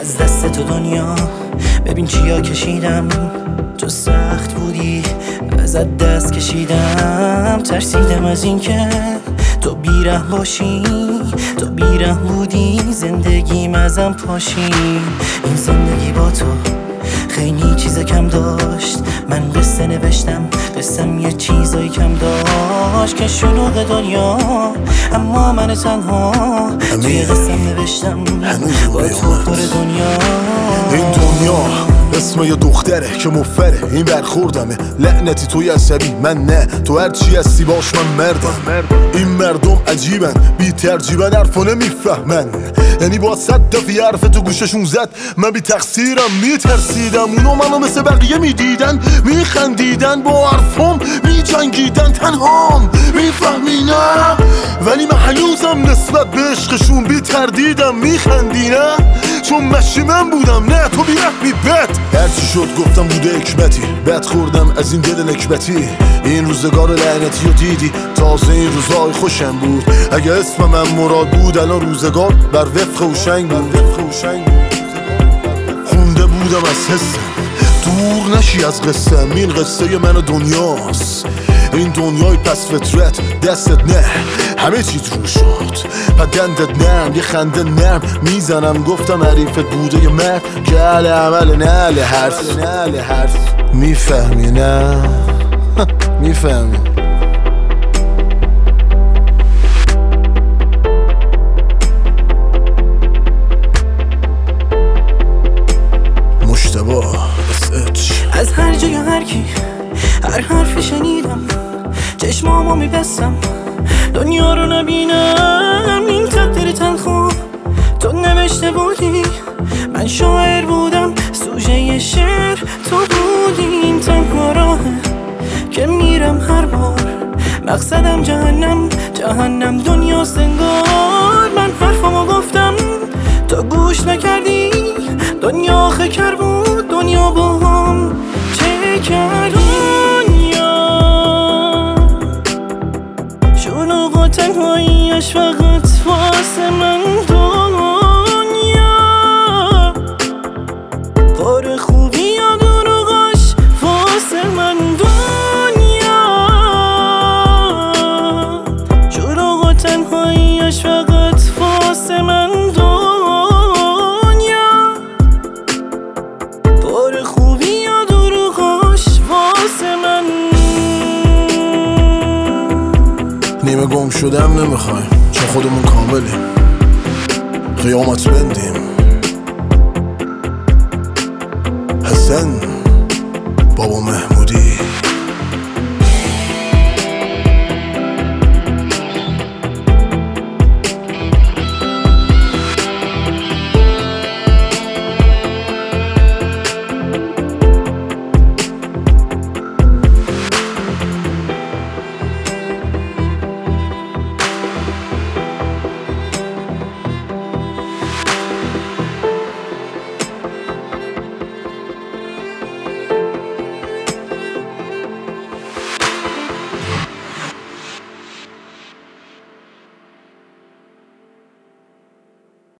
از دست تو دنیا. ببین چیا کشیدم، تو سخت بودی ازت دست کشیدم. ترسیدم از این که تو بیره باشی، تو بیره بودی زندگیم ازم پاشی. این زندگی با تو خیلی چیز کم داشت. من قصه نوشتم، قصم یه چیزایی کم داشت که شلوغ دنیا، اما من تنها توی قصم نوشتم با تو پر دنیا. این دنیا اسم یه دختره که مفره، این برخوردمه لعنتی توی عصبی من نه، تو هر چی هستی باش من مردم. این مردم عجیبن بی ترجیبن، حرفا نمیفهمن، یعنی با 100 دفعه حرف تو گوششون زد من بی تقصیرم. میترسیدم اونو منو مثل بقیه میدیدن، میخندیدن با حرفم، میجنگیدن تنهام، میفهمی نه؟ ولی من هنوزم نسبت به عشقشون بی تردیدم. میخندی نه؟ چون مشی من بودم، نه تو بی رحمی بد. هرچی شد گفتم بوده حکمتی، بد خوردم از این دل نکبتی. این روزگار لعنتی رو دیدی، تازه این روزای خوشم بود. اگه اسم من مراد بود الان روزگار بر وفق هوشنگ بود. خونده بودم از حسم، دور نشی از قصم. این قصه من و دنیاست، این دنیای پس فطرت دستت نه، همه چیز رو شد پدندت نرم، یه خنده نرم میزنم. گفتم حریفت بوده یه مرد که اهل عمل نه اهل حرف. میفهمی نه؟ میفهمی؟ مشتبه از هر جای هر کی هر حرفی شنیدم، چشمامو میبستم دنیا رو نبینم. این تقدیر تلخو تو نوشته بودی، من شاعر بودم سوژه شعر تو بودی. این تنها راهه که میرم هر بار، مقصدم جهنم دنیا سنگار. من حرفمو گفتم تو گوش نکردی، دنیا خکر بود دنیا با هم چه کرد. شلوغ و تنهاییش فقط واسه من دنیا، پر خوبی یا دروغش واسه من دنیا. شلوغ و تنهاییش فقط واسه من دنیا، پر خوبی یا دروغش واسه من. نیمه گم شدم نمیخوایم چون خودمون کاملیم، قیامت بندیم. حسن بابا محمودی